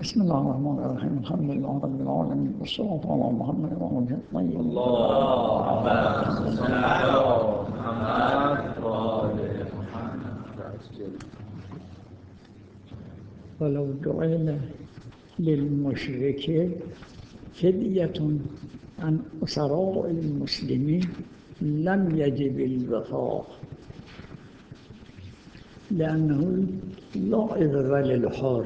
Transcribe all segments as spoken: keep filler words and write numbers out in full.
بسم الله الرحمن الرحيم الحمد لله رب العالمين والصلاة على محمد وعلى آله اللهم صل على محمد وآل محمد. ولو جعل للمشرك فدية عن أسراء المسلمين لم يجب الوفاء لأنه لا إضرار للحر.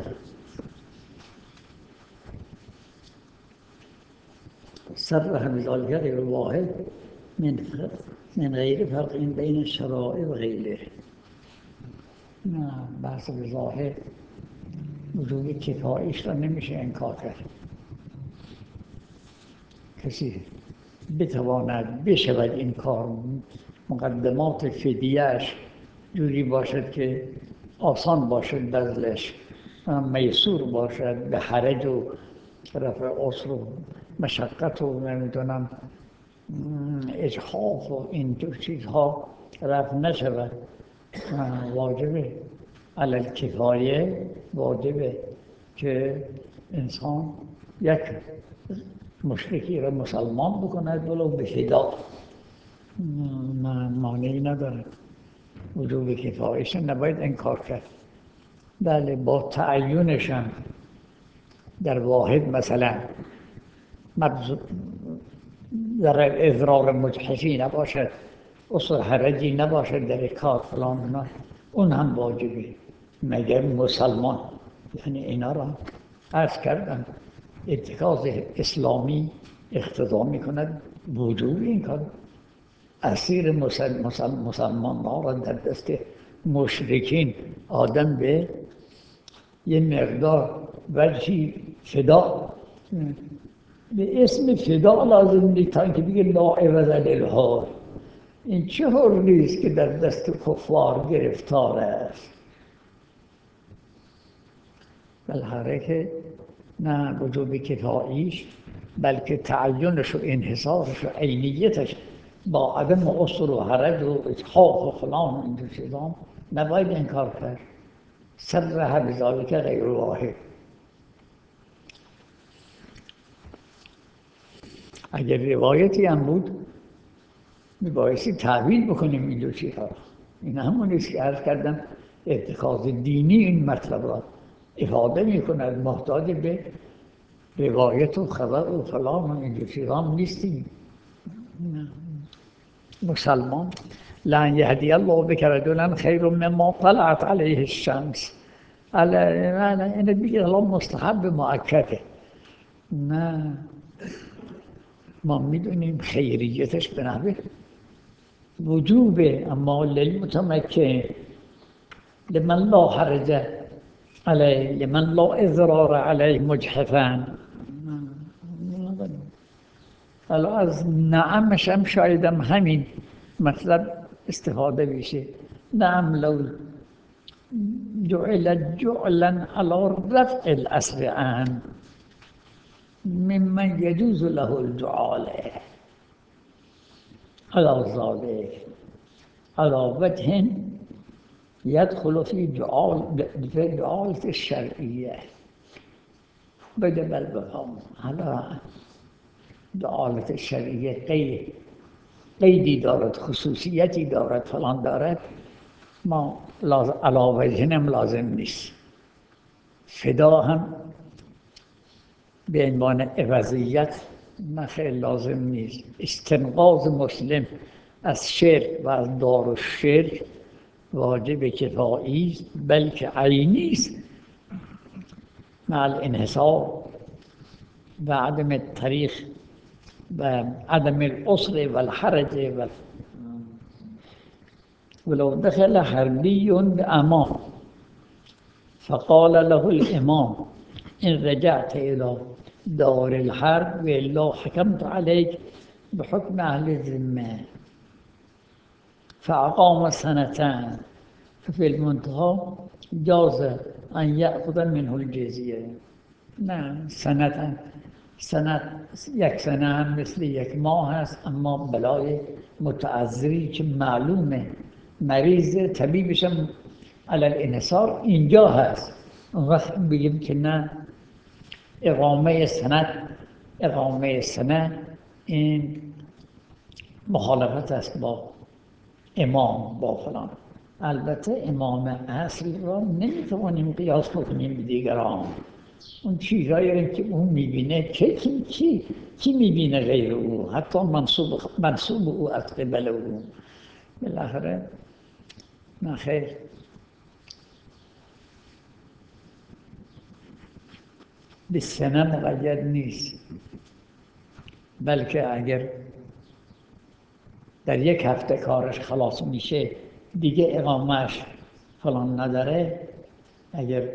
صرح بذلك غير واحد من من غير فرق بين الشرائع وغيره. نه بحث بظاهر وجود کفایش را نمیشه انکار کرد. کسی بتواند بشود این کار مقدمات فدیهش جوری باشد که آسان باشد بذلش، میسور باشد، به حرج و رفع عسر و مشقت و نمیدونم اجحاف و اینجور چیزها رفع نشود. واجبه علل کفایه، واجبه که انسان یک مشرکی را مسلمان بکند ولو به فدا، مانعی نداره. وجوب کفایش نباید انکار کرد. بله با تعیینشم در واحد مثلا در اضرار مجحفی نباشد، اصل حرجی نباشد در کار فلان نه، اون هم واجبه. مگر مسلمان، یعنی اینا را عرض کردم اتخاذ اسلامی اقتضا میکند وجوب این کار. اسیر مسل... مسل... مسلمان ها را در دست مشرکین آدم به یه مقدار وجهی فدا به اسم فدا لازم نیست تا اینکه دیگه لا عوض للحر. این چه حری است که در دست کفار گرفتار است؟ بالاخره که نه وجوب کفاییش بلکه تعینش و انحصارش و عینیتش با عدم عسر و حرج و اجحاف و فلان و اینجور چیزان نباید انکار کرد. صرح بذلک غیر واحد. اگر روایتی هم بود میبایستی تعویل بکنیم اینجور چیزها. این همونیست که عرض کردم اتخاذ دینی این مطلب را افاده میکند، محتاج به روایت و خبر و فلان و اینجور چیزها نیستیم. مسلمان لن یهدی الله بک رجلا خیر مما طلعت علیه الشمس. این دیگه الله مستحب مؤکده. نه ما میدونیم خیریتش به نحوه وجوبه، اما للمتمکن لمن لا حرج علیه لمن لا اضرار علیه مجحفا. حالا از نعمش هم شاید هم همین مطلب استفاده بشه. نعم لو جعل جعلا على رفع الأسر عنه ممن يجوز له الجعاله على ذلك على وجه يدخل في جعال في جعالة الشرعية. بده بل بفهم على جعالة الشرعية قید قیدی دارد، خصوصیتی دارد، فلان دارد، ما علی وجهنم لازم نیست. فدا هم به عنوان عوضیت خیلی لازم نیست. استنقاذ مسلم از شرک و از دار الشرک واجب کفایی است، بلکه عینی است مع الانحصار و عدم الطریق و عدم العسر و الحرج و ولو دخل حربی بأمان فقال له الامام ان رجعت الى دار الحرب والا حكمت عليك بحكم اهل الذمه فاقام سنتان ففي المنتهى جاز ان ياخذ منه الجزيه. نه سنتان، سنت یک سنه هم مثل یک ماه است، اما بلای متعذری که معلومه مریض طبیبش هم علی الانحصار اینجا هست، اون وقت بگیم که نه اقامه سند اقامه سند این مخالفت است با امام با فلان. البته امام اصل را نمیتوانیم قیاس بکنیم به دیگران. اون چیزایی که اون میبینه چه کی کی کی میبینه غیر او، حتی منصوب منصوب او از قبل او. بالاخره نه خیر. به سنه مقید نیست، بلکه اگر در یک هفته کارش خلاص میشه دیگه اقامهش فلان نداره، اگر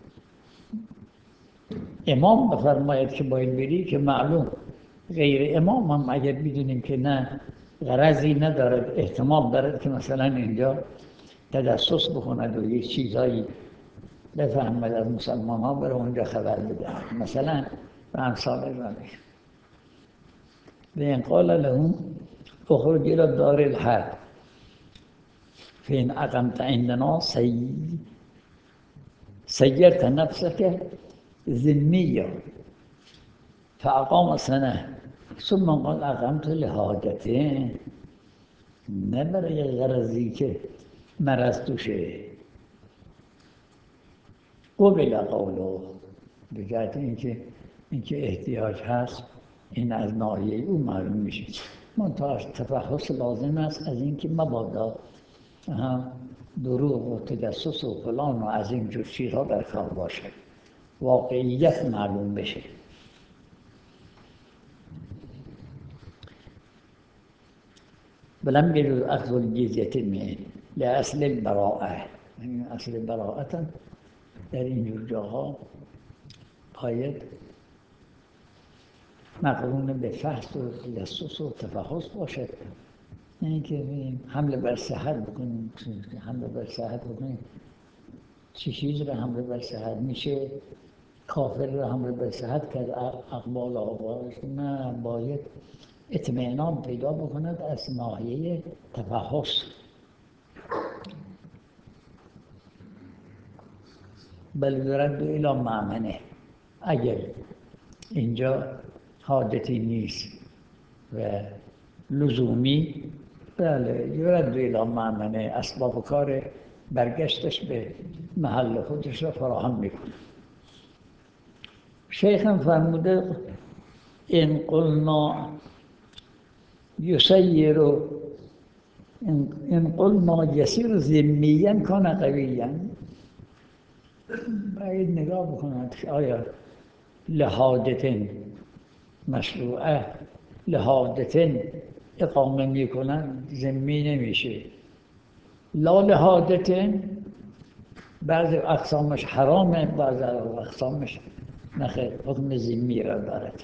امام بفرماید که باید بری که معلوم، غیر امام هم اگر بدونیم که نه غرضی ندارد، احتمال دارد که مثلا اینجا تجسس بکند و یک چیزایی بفهمد از مسلمان ها، بره اونجا خبر بده مثلا به امثال ذلک. وإن قال لهم اخرج إلى الدار الحرب فإن أقمت عندنا سيرت نفسك ذميا فأقام سنة ثم قال أقمت لحاجتين، نه برای غرضی که مرض توشه. قبل قوله، به جهت اینکه اینکه احتیاج هست این از ناحیه او معلوم میشه. منتها تفحص لازم است از اینکه مبادا دروغ و تجسس و فلان و از این جور چیزها در کار باشه، واقعیت معلوم بشه. ولم يجوز أخذ الجزية منه لأصل البراءة. اصل براءت در اینجور جاها باید مقرون به فحص و تجسس و تفحص باشد، نه اینکه حمله بر صحت بکنیم. حمله بر صحت بکنیم چه چیز را حمله بر صحت میشه؟ کافر را حمله بر صحت کرد اقبال و اقبالش. نه، باید اطمینان پیدا بکند از ناحیه تفحص. بل یرد الی مأمنه، اگر اینجا حاجتی نیست و لزومی، بله یرد الی مأمنه، اسباب کار برگشتش به محل خودش را فراهم میکنه. شیخ هم فرموده این قلنا یسیر این قلنا یسیر ذمیا کان قویا. باید نگاه بکنند که آیا لحاجتن مشروعه، لحاجتن اقامه میکنند ذمی نمیشه. لا لحاجتن بعض اقسامش حرامه، بعض اقسامش نخیر حکم ذمی را دارد.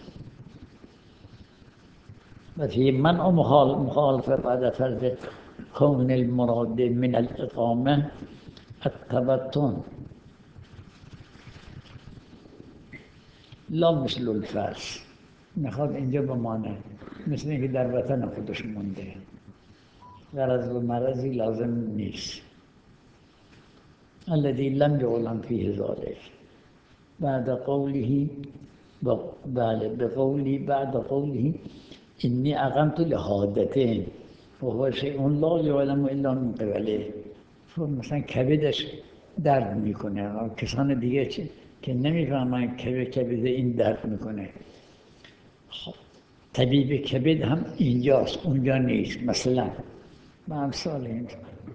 و فی منع مخالفه بعد فرض کون المراد من الاقامه التبطن لا مثل الفرض. میخواد اینجا بمانه مثل اینکه در وطن خودش مونده، غرض و مرضی لازم نیست. الذي لم يعلم فيه ذلك بعد قوله بله بقوله بعد قوله إني أقمت لحاجتين وهو شيء لا يعلم إلا من قبله. مثلا کبدش درد میکنه، کسان دیگه چه که نمیفهمن کبد کبد این درد میکنه. خب طبیب کبد هم اینجاست اونجا نیست. مثلا به امثال این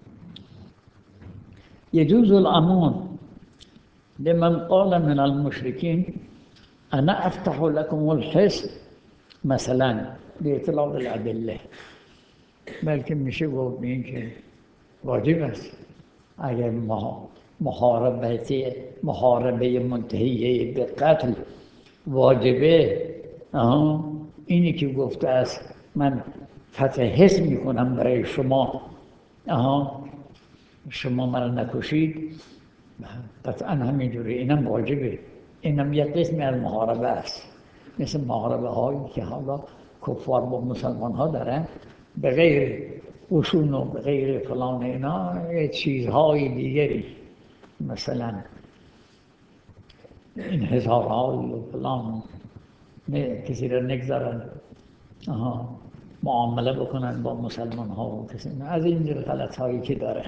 يجوز الأمان لمن قال من المشركين أنا أفتح لكم الحصن مثلا بإطلاق الأدلة، بلکه میشه گفت این که واجب است اگر محاربه محاربه منتهیه به قتل واجبه، اینی که گفته است من فتح حصن میکنم برای شما، آها شما مرا نکشید، قطعا همینجوری اینم واجبه. اینم یک قسمی از محاربه است، مثل محاربه هایی که حالا کفار با مسلمان ها دارن به غیر قشون و به غیر فلان اینا چیزهای دیگری. مثلا انحصارهای و فلان نه کسی را نگذارن آها معامله بکنن با مسلمان ها و کسی نه، از اینجور غلط هایی که داره.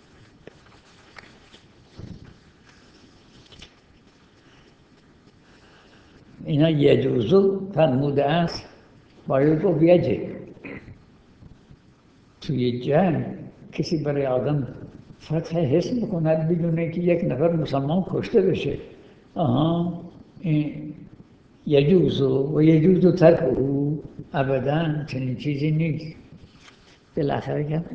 اینا یجوزو فرموده است، باید گفت یجب. توی جنگ کسی برای آدم فتح حسن بکند بدونه که یک نفر مسلمان کشته بشه، آها این یجوزو و یجوزو ترکو، ابدا چنین چیزی نیست. بالاخره که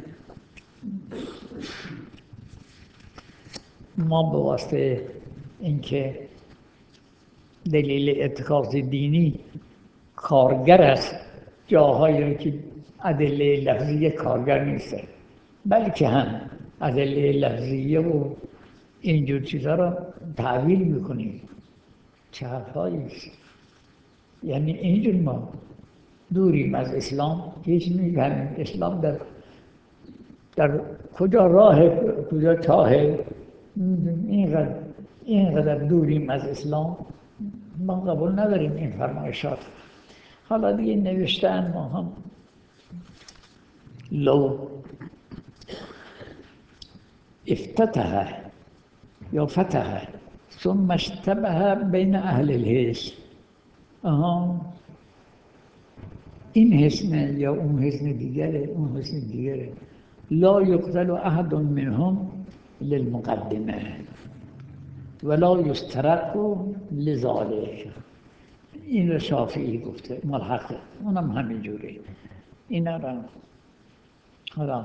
ما به واسطه اینکه دلیل اتخاذ دینی کارگر است، جاهایی که ادله لفظی کارگر نیست، بلکه هم ادله لفظیه و اینجور چیزها را تعویل میکنیم. چه حرفایی است؟ یعنی اینجور ما دوریم از اسلام، هیچ میگم اسلام در در کجا راه کجا چاهه، اینقدر اینقدر دوریم از اسلام، ما قبول نداریم این فرمایشات. حالا دیگه نوشتن ما هم لو افتتح یا فتح ثم اشتبه بین اهل الحس، آها این حسن یا اون حسن دیگره، اون حسن دیگره، لا یقتل احد منهم للمقدمه ولا یسترق لذالک. این را شافعی گفته، ملحقه، اونم همین جوره. اینا را حالا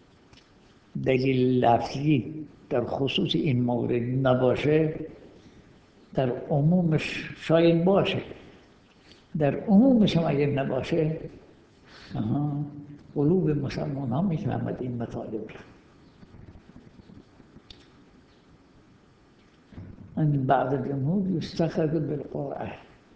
دلیل لفظی در خصوص این مورد نباشه، در عمومش شاید باشه، در عمومش هم اگر نباشه، آها قلوب مسلمان ها میفهمد این مطالب را. ان بعض جمهور یستخرج بالقرآن،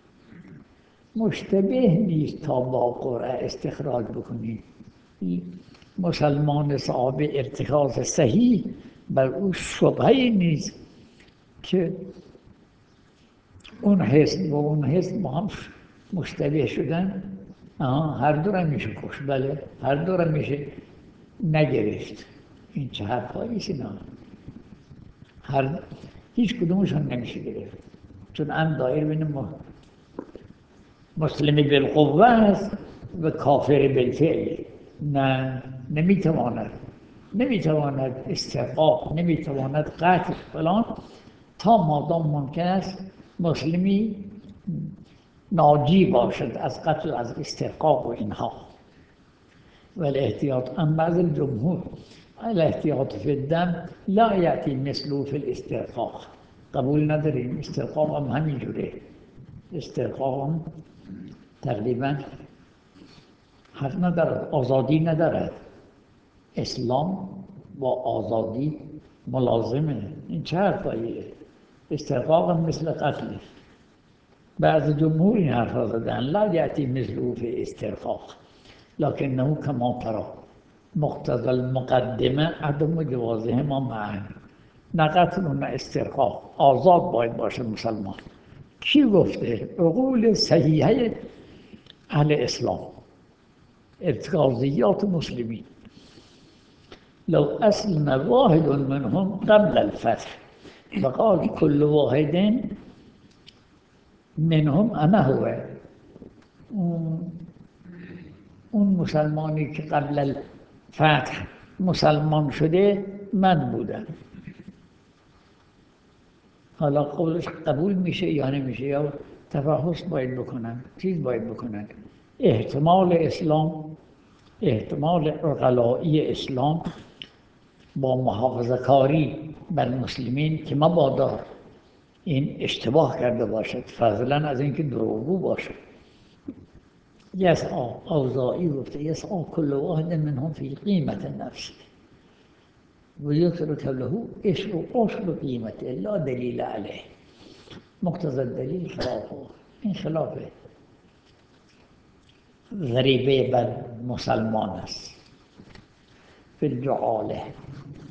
مشتبه نیست تا با قرآن استخراج بکنید. مسلمان صاحب ارتکاز صحیح بر او شبهه نیست که اون حسن و اون حسن با هم مشتبه شدن، هر دو را میشه کش، بله هر دو را میشه نگرفت. این چه حرفایی است اینا؟ هر هیچ کدومشون نمیشه گرفت، چون هم دایر بین مسلمی بالقوه است و کافر بالفعل. نه نمیتواند نمیتواند استحقاق، نمیتواند قتل فلان، تا مادام ممکن است مسلمی ناجی باشد از قتل، از استحقاق و اینها. ولی احتیاط ام بعض الجمهور الاحتیاط فی الدم لا یأتی مثله فی الاستحقاق، قبول نداریم. استحقاق هم همین جوره، استحقاق هم تقریبا حق ندارد، آزادی ندارد. اسلام با آزادی ملازمه. این چه حرفاییه؟ استحقاق هم مثل قتل. بعض جمهور این حرفا زدن لا یأتی مثله فی استحقاق لکنه کما تری مقتضی المقدمه عدم جوازهما معا. نه قتل و نه استحقاق، آزاد باید باشه مسلمان. کی گفته؟ عقول صحیحه اهل اسلام، ارتکازیات مسلمین. لو اسلم واحد منهم قبل الفتح فقال كل واحد منهم انا هو، اون مسلمانی که قبل الفتح مسلمان شده من بودم. حالا قولش قبول میشه یا نمیشه، یا تفحص باید بکنن، چیز باید بکنن. احتمال اسلام، احتمال عقلایی اسلام با محافظه کاری بر مسلمین که مبادا این اشتباه کرده باشد، فضلا از اینکه دروغگو باشد. یسعی اوزاعی گفته یسعی کل واحد منهم فی قیمت النفس و یترک له عشر عشر قیمته لا دلیل علیه. مقتضی دلیل خلافه، این خلافه ضریبه بر مسلمان است. فی الجعاله